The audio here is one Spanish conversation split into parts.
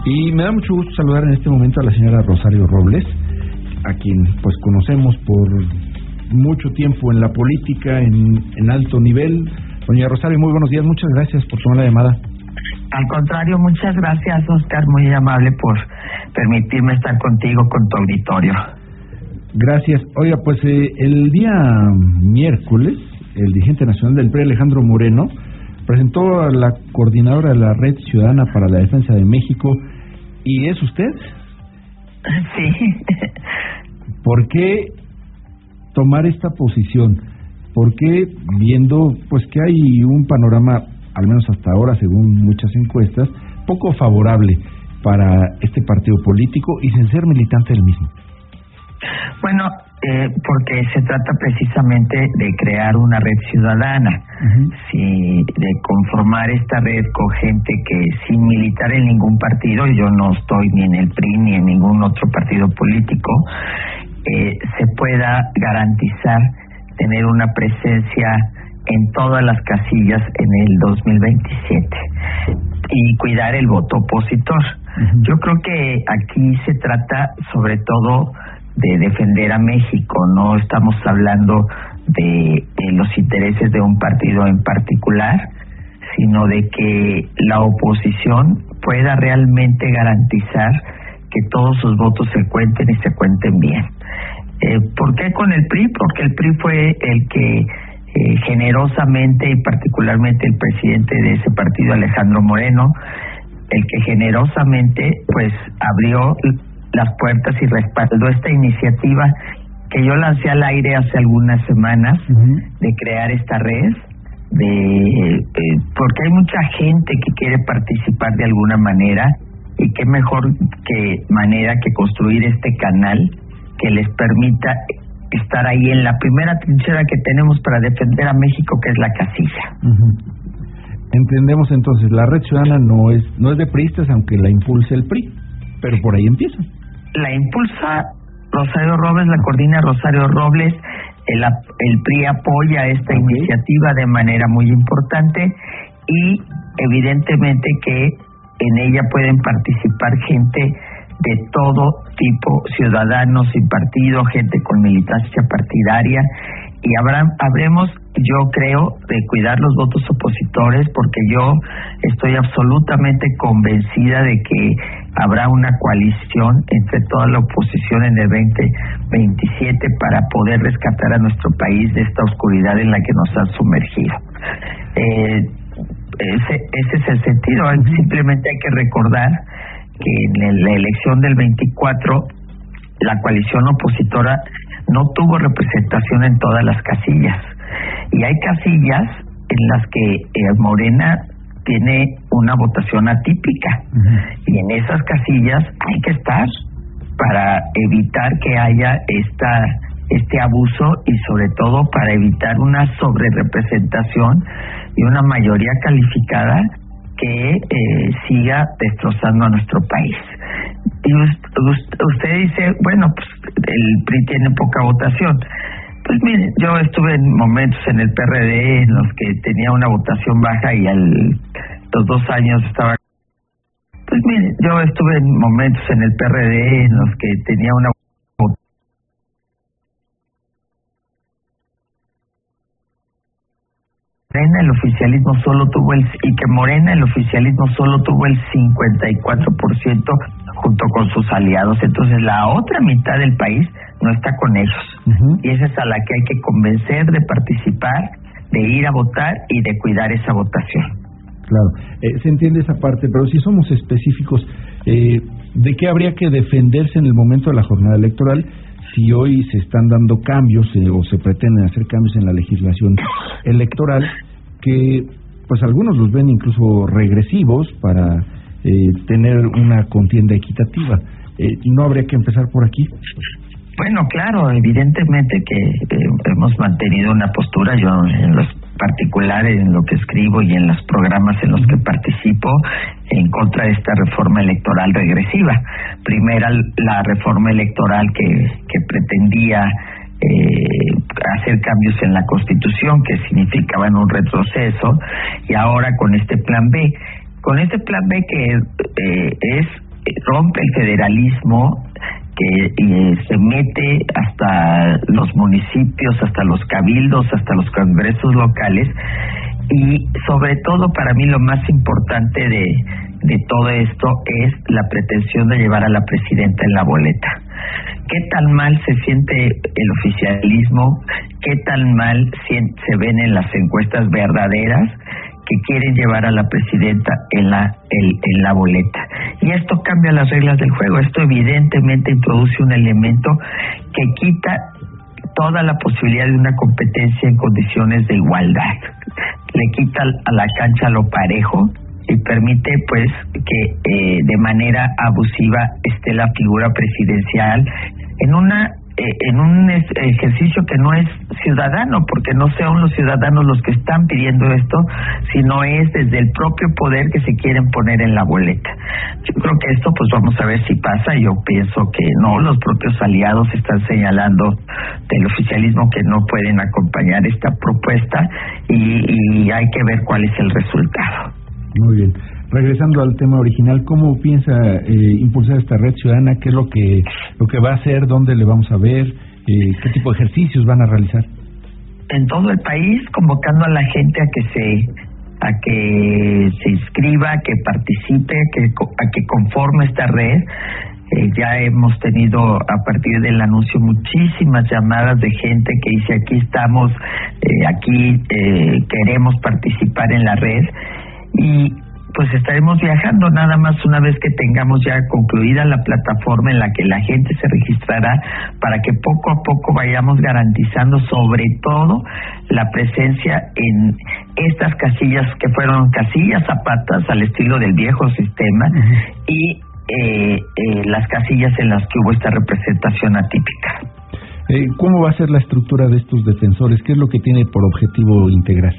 Y me da mucho gusto saludar en este momento a la señora Rosario Robles, a quien pues conocemos por mucho tiempo en la política, en alto nivel. Doña Rosario, muy buenos días, muchas gracias por tomar la llamada. Al contrario, muchas gracias, Oscar, muy amable por permitirme estar contigo, con tu auditorio. Gracias. Oiga, pues el día miércoles, el dirigente nacional del PRI, Alejandro Moreno, presentó a la coordinadora de la Red Ciudadana para la Defensa de México. ¿Y es usted? Sí. ¿Por qué tomar esta posición? ¿Por qué, viendo pues que hay un panorama, al menos hasta ahora, según muchas encuestas, poco favorable para este partido político y sin ser militante del mismo? Bueno, porque se trata precisamente de crear una red ciudadana, sí, de conformar esta red con gente que, sin militar en ningún partido, yo no estoy ni en el PRI ni en ningún otro partido político, se pueda garantizar tener una presencia en todas las casillas en el 2027 y cuidar el voto opositor. Yo creo que aquí se trata sobre todo de defender a México, no estamos hablando de los intereses de un partido en particular, sino de que la oposición pueda realmente garantizar que todos sus votos se cuenten y se cuenten bien. ¿Por qué con el PRI? Porque el PRI fue el que generosamente, y particularmente el presidente de ese partido, Alejandro Moreno, el que generosamente pues abrió las puertas y respaldó esta iniciativa que yo lancé al aire hace algunas semanas, de crear esta red, porque hay mucha gente que quiere participar de alguna manera, y qué mejor manera que construir este canal que les permita estar ahí en la primera trinchera que tenemos para defender a México, que es la casilla. Entendemos entonces, la Red Ciudadana no es de priistas, aunque la impulse el PRI, pero por ahí empieza. La impulsa Rosario Robles, la coordina Rosario Robles, el PRI apoya esta iniciativa de manera muy importante, y evidentemente que en ella pueden participar gente de todo tipo, ciudadanos sin partido, gente con militancia partidaria, y habremos, yo creo, de cuidar los votos opositores, porque yo estoy absolutamente convencida de que habrá una coalición entre toda la oposición en el 2027 para poder rescatar a nuestro país de esta oscuridad en la que nos han sumergido. Ese es el sentido. Simplemente hay que recordar que en la elección del 24 la coalición opositora no tuvo representación en todas las casillas, y hay casillas en las que Morena tiene una votación atípica, y en esas casillas hay que estar para evitar que haya este abuso, y sobre todo para evitar una sobrerepresentación y una mayoría calificada que siga destrozando a nuestro país. Y usted dice, bueno, pues el PRI tiene poca votación. Pues mire, yo estuve en momentos en el PRD en los que tenía una votación baja, y los 2 años estaba... Pues mire, yo estuve en momentos en el PRD en los que tenía una... Morena el oficialismo solo tuvo el 54% junto con sus aliados. Entonces la otra mitad del país no está con ellos, y esa es a la que hay que convencer de participar, de ir a votar y de cuidar esa votación. Claro, se entiende esa parte, pero si somos específicos, ¿de qué habría que defenderse en el momento de la jornada electoral si hoy se están dando cambios o se pretenden hacer cambios en la legislación electoral que pues algunos los ven incluso regresivos para tener una contienda equitativa? ¿No habría que empezar por aquí? Bueno, claro, evidentemente que hemos mantenido una postura, yo en los particulares, en lo que escribo y en los programas en los que participo, en contra de esta reforma electoral regresiva. Primera, la reforma electoral que pretendía hacer cambios en la Constitución que significaban un retroceso, y ahora con este plan B. Con este plan B que es rompe el federalismo, que se mete hasta los municipios, hasta los cabildos, hasta los congresos locales, y sobre todo para mí lo más importante de todo esto es la pretensión de llevar a la presidenta en la boleta. ¿Qué tan mal se siente el oficialismo? ¿Qué tan mal se ven en las encuestas verdaderas que quieren llevar a la presidenta en la boleta? Y esto cambia las reglas del juego. Esto evidentemente introduce un elemento que quita toda la posibilidad de una competencia en condiciones de igualdad. Le quita a la cancha lo parejo y permite pues que de manera abusiva esté la figura presidencial en un ejercicio que no es ciudadano, porque no son los ciudadanos los que están pidiendo esto, sino es desde el propio poder que se quieren poner en la boleta. Yo creo que esto pues vamos a ver si pasa. Yo pienso que no, los propios aliados están señalando del oficialismo que no pueden acompañar esta propuesta y hay que ver cuál es el resultado. Muy bien. Regresando al tema original, ¿cómo piensa impulsar esta red ciudadana? ¿Qué es lo que va a hacer? ¿Dónde le vamos a ver? ¿Qué tipo de ejercicios van a realizar? En todo el país, convocando a la gente a que se inscriba, que participe, a que conforme esta red. Ya hemos tenido a partir del anuncio muchísimas llamadas de gente que dice aquí estamos, queremos participar en la red, y pues estaremos viajando nada más una vez que tengamos ya concluida la plataforma en la que la gente se registrará, para que poco a poco vayamos garantizando sobre todo la presencia en estas casillas que fueron casillas zapatas al estilo del viejo sistema, y las casillas en las que hubo esta representación atípica. ¿Cómo va a ser la estructura de estos defensores? ¿Qué es lo que tiene por objetivo integrar?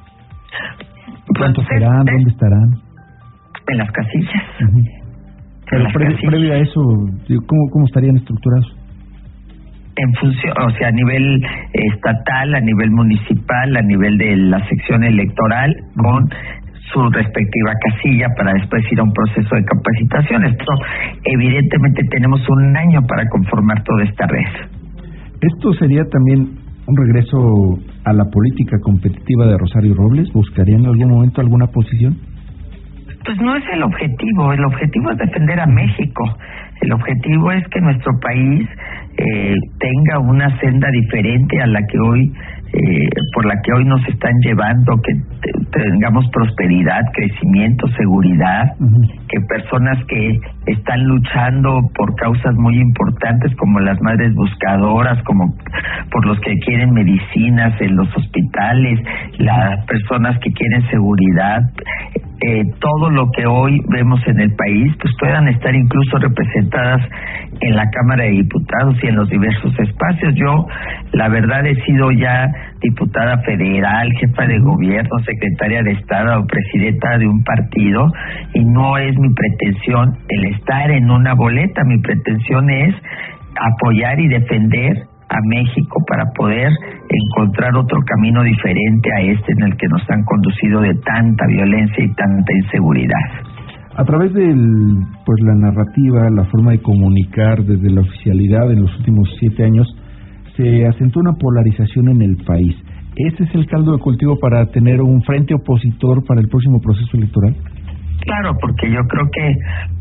¿Cuántos serán? ¿Dónde estarán? En las casillas. Pero previo a eso, ¿cómo estarían estructurados? En función, o sea, a nivel estatal, a nivel municipal, a nivel de la sección electoral, con su respectiva casilla, para después ir a un proceso de capacitación. Esto, evidentemente, tenemos un año para conformar toda esta red. ¿Esto sería también un regreso a la política competitiva de Rosario Robles? ¿Buscarían en algún momento alguna posición? Pues no es el objetivo es defender a México. El objetivo es que nuestro país tenga una senda diferente a la que hoy por la que hoy nos están llevando, que tengamos prosperidad, crecimiento, seguridad, que personas que están luchando por causas muy importantes como las madres buscadoras, como por los que quieren medicinas en los hospitales, las personas que quieren seguridad, todo lo que hoy vemos en el país, pues puedan estar incluso representadas en la Cámara de Diputados y en los diversos espacios. Yo, la verdad, he sido ya diputada federal, jefa de gobierno, secretaria de Estado o presidenta de un partido, y no es mi pretensión el estar en una boleta. Mi pretensión es apoyar y defender a México para poder encontrar otro camino diferente a este en el que nos han conducido de tanta violencia y tanta inseguridad. A través de la narrativa, la forma de comunicar desde la oficialidad en los últimos 7 años, se asentó una polarización en el país. ¿Ese es el caldo de cultivo para tener un frente opositor para el próximo proceso electoral? Claro, porque yo creo que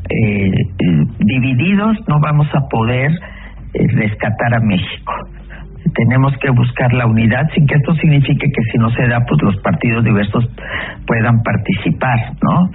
divididos no vamos a poder rescatar a México. Tenemos que buscar la unidad, sin que esto signifique que si no se da, pues los partidos diversos puedan participar, ¿no?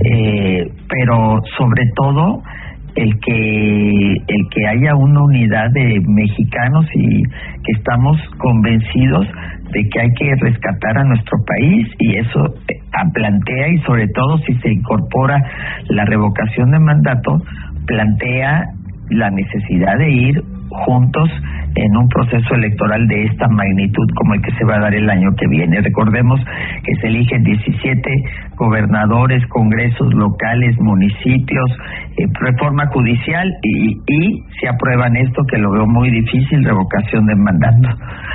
Pero sobre todo el que haya una unidad de mexicanos y que estamos convencidos de que hay que rescatar a nuestro país, y eso plantea, y sobre todo si se incorpora la revocación de mandato, plantea la necesidad de ir juntos en un proceso electoral de esta magnitud como el que se va a dar el año que viene. Recordemos que se eligen 17 gobernadores, congresos locales, municipios, reforma judicial y si aprueban esto, que lo veo muy difícil, revocación de mandato.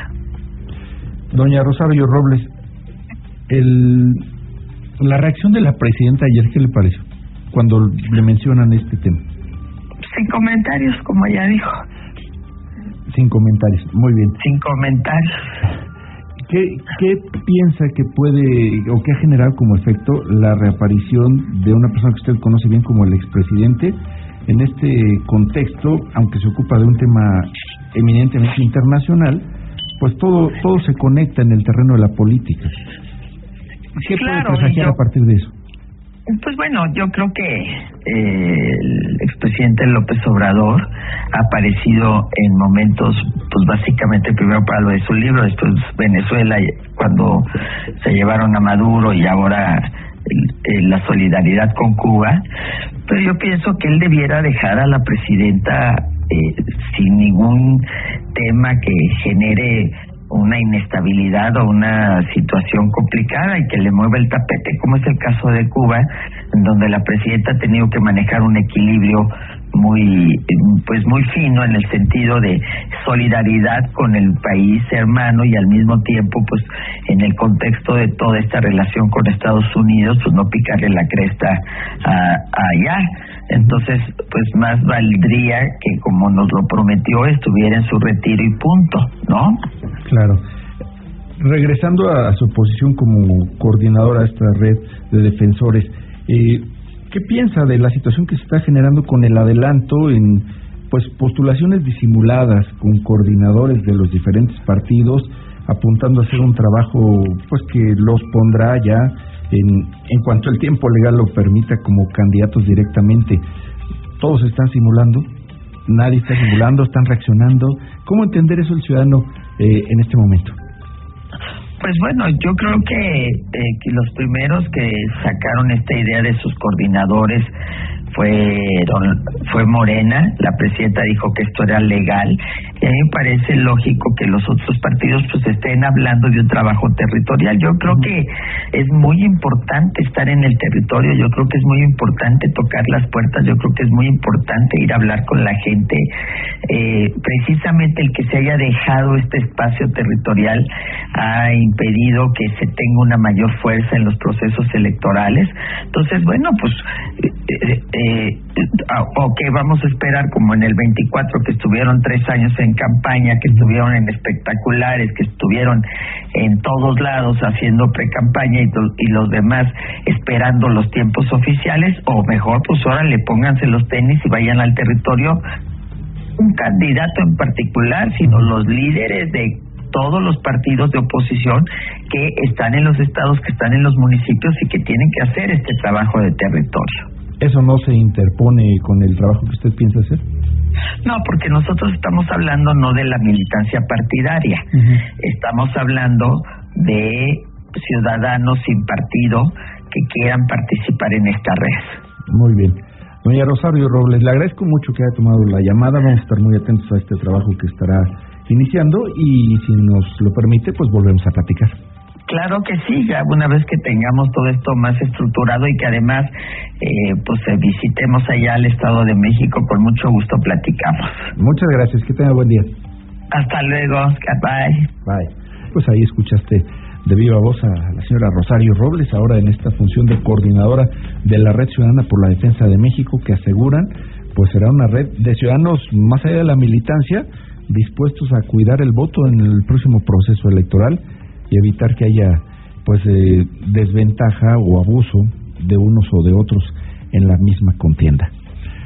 Doña Rosario Robles, la reacción de la presidenta ayer, ¿qué le pareció cuando le mencionan este tema? Sin comentarios, como ella dijo. Sin comentarios, muy bien. Sin comentarios. ¿Qué piensa que puede o que ha generado como efecto la reaparición de una persona que usted conoce bien como el expresidente en este contexto, aunque se ocupa de un tema eminentemente internacional, pues todo se conecta en el terreno de la política? ¿Qué puede presagiar a partir de eso? Pues bueno, yo creo que el expresidente López Obrador ha aparecido en momentos, pues básicamente primero para lo de su libro, después Venezuela, cuando se llevaron a Maduro, y ahora la solidaridad con Cuba. Pero yo pienso que él debiera dejar a la presidenta sin ningún tema que genere una inestabilidad o una situación complicada y que le mueva el tapete, como es el caso de Cuba, en donde la presidenta ha tenido que manejar un equilibrio muy fino, en el sentido de solidaridad con el país hermano y al mismo tiempo, pues en el contexto de toda esta relación con Estados Unidos, pues no picarle la cresta allá. Entonces, pues más valdría que, como nos lo prometió, estuviera en su retiro y punto, ¿no? Claro. Regresando a su posición como coordinadora de esta red de defensores, ¿qué piensa de la situación que se está generando con el adelanto en postulaciones disimuladas con coordinadores de los diferentes partidos apuntando a hacer un trabajo que los pondrá ya en cuanto el tiempo legal lo permita como candidatos directamente? ¿Todos están simulando? ¿Nadie está simulando? ¿Están reaccionando? ¿Cómo entender eso el ciudadano en este momento? Pues bueno, yo creo que los primeros que sacaron esta idea de sus coordinadores fue Morena. La presidenta dijo que esto era legal, y a mí me parece lógico que los otros partidos pues estén hablando de un trabajo territorial. Yo creo que es muy importante estar en el territorio, yo creo que es muy importante tocar las puertas, yo creo que es muy importante ir a hablar con la gente. Precisamente el que se haya dejado este espacio territorial ha impedido que se tenga una mayor fuerza en los procesos electorales. Entonces, bueno, pues o que vamos a esperar como en el 24, que estuvieron 3 años en campaña, que estuvieron en espectaculares, que estuvieron en todos lados haciendo pre-campaña y los demás esperando los tiempos oficiales, o mejor, pues órale, pónganse los tenis y vayan al territorio, un candidato en particular, sino los líderes de todos los partidos de oposición que están en los estados, que están en los municipios y que tienen que hacer este trabajo de territorio. ¿Eso no se interpone con el trabajo que usted piensa hacer? No, porque nosotros estamos hablando no de la militancia partidaria, estamos hablando de ciudadanos sin partido que quieran participar en esta red. Muy bien. Doña Rosario Robles, le agradezco mucho que haya tomado la llamada, vamos a estar muy atentos a este trabajo que estará iniciando y si nos lo permite, pues volvemos a platicar. Claro que sí, ya una vez que tengamos todo esto más estructurado y que además visitemos allá al Estado de México, con mucho gusto platicamos. Muchas gracias, que tenga buen día. Hasta luego, bye. Bye. Pues ahí escuchaste de viva voz a la señora Rosario Robles, ahora en esta función de coordinadora de la Red Ciudadana por la Defensa de México, que aseguran pues será una red de ciudadanos más allá de la militancia, dispuestos a cuidar el voto en el próximo proceso electoral y evitar que haya desventaja o abuso de unos o de otros en la misma contienda.